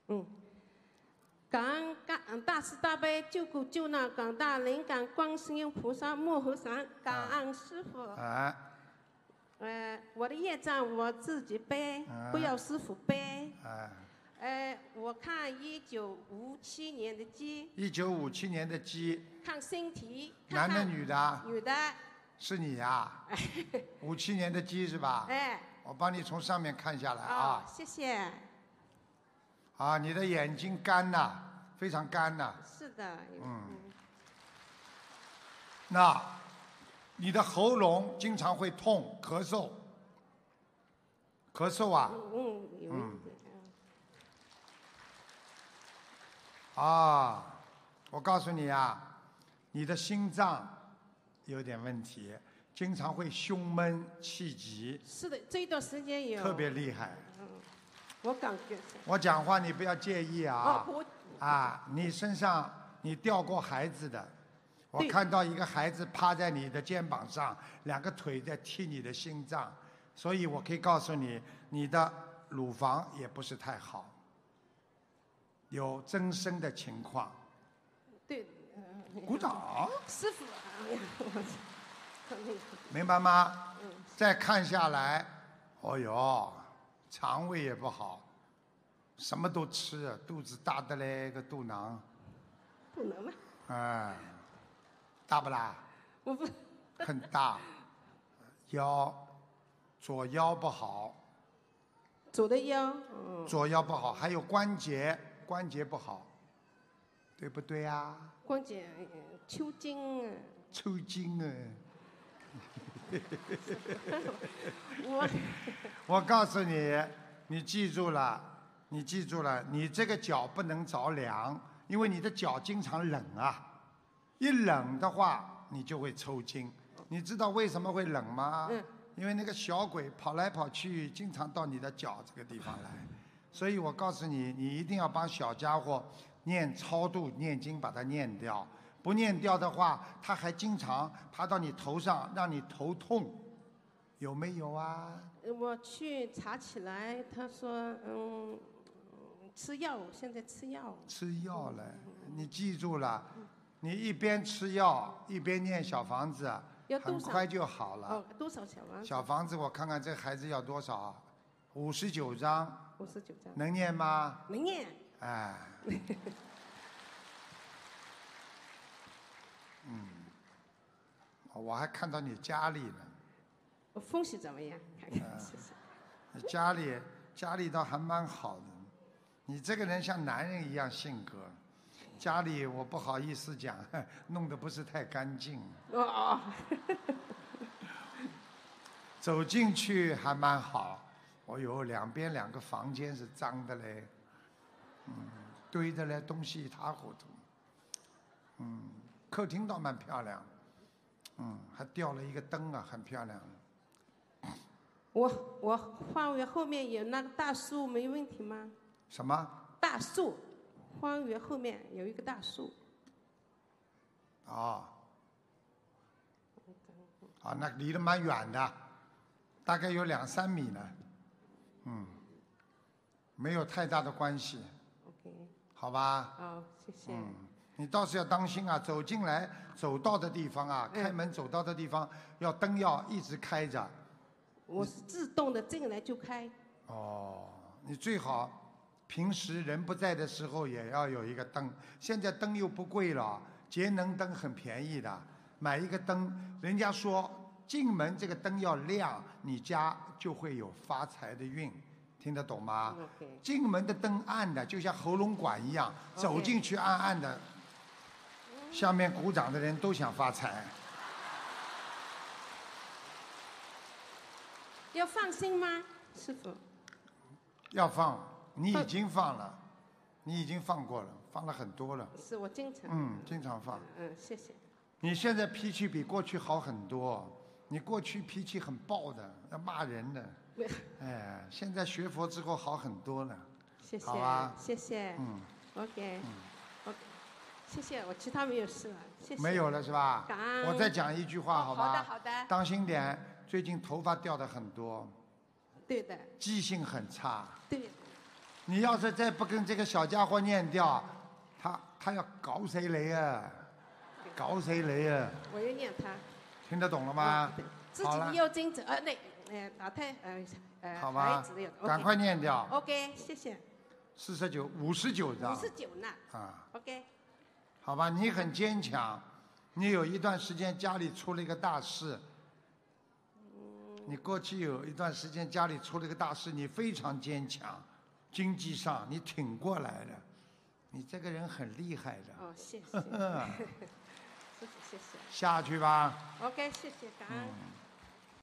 嗯。感恩大慈大悲救苦救难广大灵感观世音菩萨摩诃萨，感恩师父。我的业障我自己背，不要师父背。我看1957年的鸡。 1957年的鸡。 看身体。 男的女的？ 女的。 是你呀？57年的鸡是吧？我帮你从上面看下来啊。 谢谢。 啊，你的眼睛干呐，非常干呐。 是的。 那你的喉咙经常会痛、咳嗽。咳嗽啊？ 有一点。 啊，我告诉你啊，你的心脏有点问题，经常会胸闷气急。 是的，这一段时间有。 特别厉害。 我感觉。 我讲话你不要介意啊。你身上你掉过孩子的，我看到一个孩子趴在你的肩膀上，2个腿在踢你的心脏，所以我可以告诉你，你的乳房也不是太好，有增生的情况。 对。 鼓掌。 师傅。 明白吗？再看下来，哦哟，肠胃也不好，什么都吃，肚子大的嘞个肚囊。 不能吗？ 大不啦？ 我不。 很大。左腰不好。 左的腰。 左腰不好，还有关节不好，对不对啊？ 关节抽筋啊。 抽筋啊。我告诉你，你记住了，你这个脚不能着凉，因为你的脚经常冷啊，一冷的话你就会抽筋。你知道为什么会冷吗？因为那个小鬼跑来跑去，经常到你的脚这个地方来，所以我告诉你，你一定要帮小家伙念超度念经，把它念掉。不念掉的话，他还经常爬到你头上，让你头痛，有没有啊？ 我去查起来，他说吃药，现在吃药。 吃药了，你记住了，你一边吃药一边念小房子，很快就好了。 多少小房子？ 小房子我看看这个孩子要多少？59张。 59张。 能念吗？ 能念。 我还看到你家里呢。 风水怎么样？看看谢谢。 你家里倒还蛮好的，你这个人像男人一样性格，家里我不好意思讲，弄得不是太干净。走进去还蛮好，两边2个房间是脏的嘞，堆的嘞东西一塌糊涂，客厅倒蛮漂亮，还吊了一个灯啊，很漂亮。 我花园后面有那个大树，没问题吗？ 什么？ 大树，花园后面有一个大树。 那离得蛮远的，大概有2-3米呢，没有太大的关系。好吧？ 谢谢。 你倒是要当心啊，走进来走到的地方啊，开门走到的地方，灯要一直开着。 我是自动的进来就开。 你最好平时人不在的时候也要有一个灯。现在灯又不贵了，节能灯很便宜的，买一个灯，人家说进门这个灯要亮，你家就会有发财的运，听得懂吗？进门的灯暗的就像喉咙管一样，走进去暗暗的，下面鼓掌的人都想发财。 要放心吗，师傅？ 要放，你已经放了，你已经放过了，放了很多了。 是我经常。 经常放。 谢谢。 你现在脾气比过去好很多，你过去脾气很暴的，要骂人的。现在学佛之后好很多了。 谢谢。 好吧。 谢谢。OK。OK。谢谢，我其他没有事了，谢谢。 没有了是吧？ 感恩。 我再讲一句话，好吧？ 好的，好的。 当心点，最近头发掉的很多。 对的。 记性很差。 对。 你要是再不跟这个小家伙念掉，他要搞谁雷啊？搞谁雷啊？ 我要念他。 听得懂了吗？ 自己有精子，老太好吧孩子有， 赶快念掉。 OK， 谢谢。 59张。 59呢。 啊。 OK。 好吧，你很坚强，你有一段时间家里出了一个大事。你过去有一段时间家里出了一个大事，你非常坚强，经济上你挺过来了，你这个人很厉害的。 哦，谢谢。谢谢。 下去吧。 OK， 谢谢，感恩。